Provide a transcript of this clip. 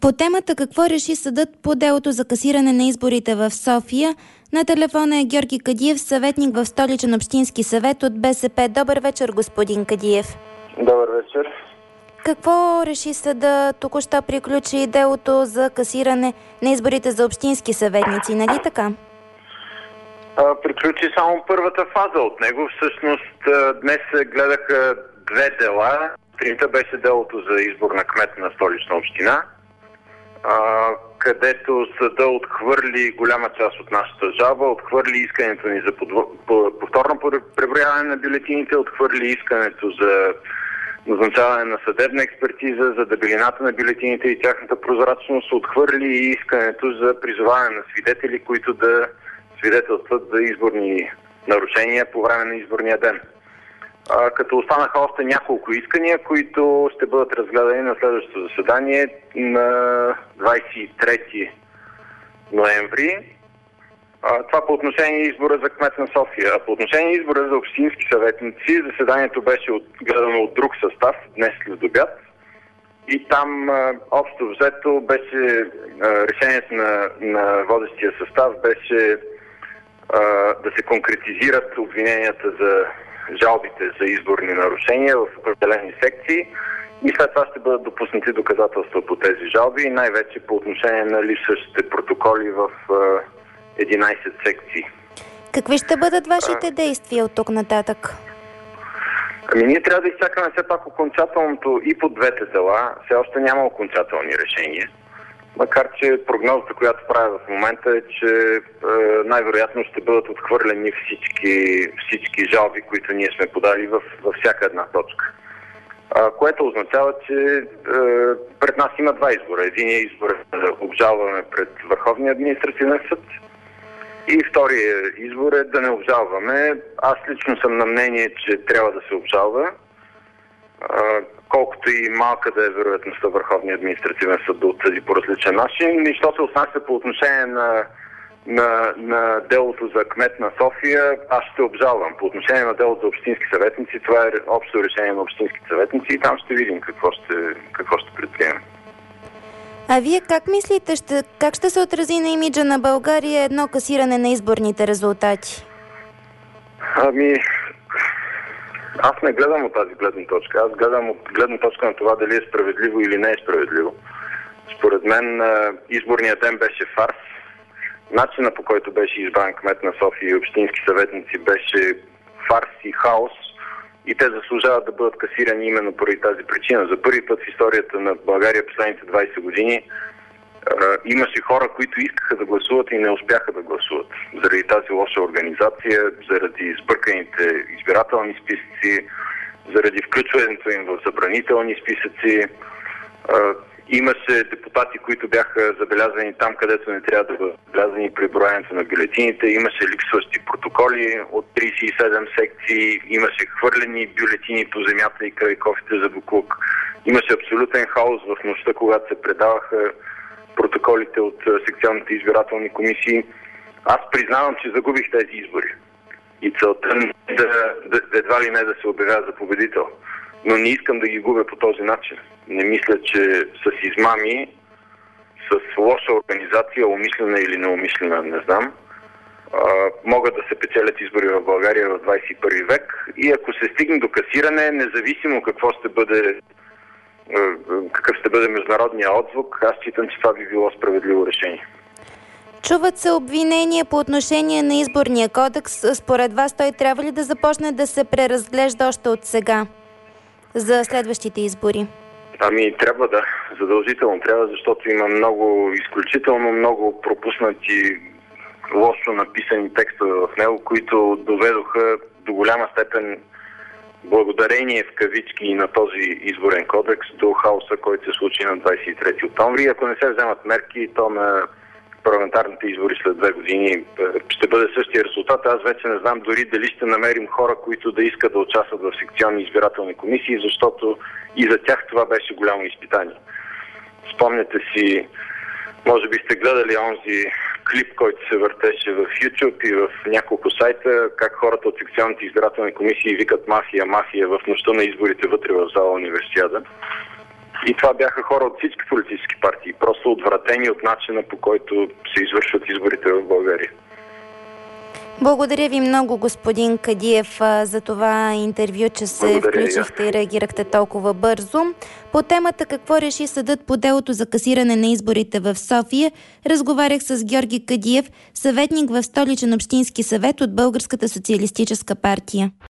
По темата какво реши съдът по делото за касиране на изборите в София, на телефона е Георги Кадиев, съветник в Столичен общински съвет от БСП. Добър вечер, господин Кадиев. Добър вечер. Какво реши съда? Току-що приключи делото за касиране на изборите за общински съветници, нали така? Приключи само първата фаза от него. Всъщност днес се гледаха две дела. Тринта беше делото за избор на кмет на Столична община, където съда отхвърли голяма част от нашата жалба, отхвърли искането ни за повторно преброяване на бюлетините, отхвърли искането за назначаване на съдебна експертиза, за дебелината на бюлетините и тяхната прозрачност, отхвърли и искането за призоваване на свидетели, които да свидетелстват за изборни нарушения по време на изборния ден. Като останаха още няколко искания, които ще бъдат разгледани на следващото заседание на 23 ноември. Това по отношение избора за кмет на София. А по отношение избора за общински съветници, заседанието беше гледано от друг състав, днес след обяд. И там общо взето беше решението на водещия състав беше да се конкретизират обвиненията за жалбите за изборни нарушения в определени секции и след това ще бъдат допуснати доказателства по тези жалби и най-вече по отношение на липсващите протоколи в 11 секции. Какви ще бъдат вашите действия от тук нататък? Ние трябва да изчакаме все пак окончателното и по двете дела. Все още няма окончателни решения. Макар че прогнозата, която правя в момента е, че най-вероятно ще бъдат отхвърлени всички жалби, които ние сме подали във всяка една точка. Което означава, че пред нас има два избора. Единият избор е да обжалваме пред Върховния административен съд и втория избор е да не обжалваме. Аз лично съм на мнение, че трябва да се обжалва. Колкото и малка да е вероятността Върховния административен съд да отсъди по различен начин. И що се отнася по отношение на делото за кмет на София, аз ще обжалвам. По отношение на делото за общински съветници, това е общо решение на общински съветници и там ще видим какво ще предприемем. А вие как мислите, как ще се отрази на имиджа на България едно касиране на изборните резултати? Аз не гледам от тази гледна точка. Аз гледам от гледна точка на това дали е справедливо или не е справедливо. Според мен изборният ден беше фарс. Начина, по който беше избран кмет на София и общински съветници, беше фарс и хаос. И те заслужават да бъдат касирани именно поради тази причина. За първи път в историята на България последните 20 години имаше хора, които искаха да гласуват и не успяха да гласуват. Заради тази лоша организация, заради сбърканите избирателни списъци, заради включването им в забранителни списъци. Имаше депутати, които бяха забелязани там, където не трябва да бъдат забелязани при броенето на бюлетините. Имаше липсващи протоколи от 37 секции. Имаше хвърлени бюлетини по земята и край кофите за боклук. Имаше абсолютен хаос в нощта, когато се предаваха протоколите от секционните избирателни комисии. Аз признавам, че загубих тези избори. И целта е едва ли не да се обявя за победител. Но не искам да ги губя по този начин. Не мисля, че с измами, с лоша организация, умишлена или неумишлена, не знам, могат да се печелят избори в България в 21 век. И ако се стигне до касиране, независимо какъв ще бъде международния отзвук, аз считам, че това би било справедливо решение. Чуват се обвинения по отношение на изборния кодекс. Според вас той трябва ли да започне да се преразглежда още от сега за следващите избори? Трябва да. Задължително трябва, защото има изключително много пропуснати, лошо написани текстове в него, които доведоха до голяма степен, благодарение в кавички и на този изборен кодекс, до хаоса, който се случи на 23 октомври. Ако не се вземат мерки, то на парламентарните избори след 2 години ще бъде същия резултат. Аз вече не знам дори дали ще намерим хора, които да искат да участват в секционни избирателни комисии, защото и за тях това беше голямо изпитание. Спомняте си, може би сте гледали онзи клип, който се въртеше в YouTube и в няколко сайта, как хората от секционните избирателни комисии викат мафия, мафия в нощта на изборите вътре в зала Универсиада. И това бяха хора от всички политически партии. Просто отвратени от начина, по който се извършват изборите в България. Благодаря ви много, господин Кадиев, за това интервю, че се включихте и реагирахте толкова бързо. По темата какво реши съдът по делото за касиране на изборите в София, разговарях с Георги Кадиев, съветник в Столичен общински съвет от Българската социалистическа партия.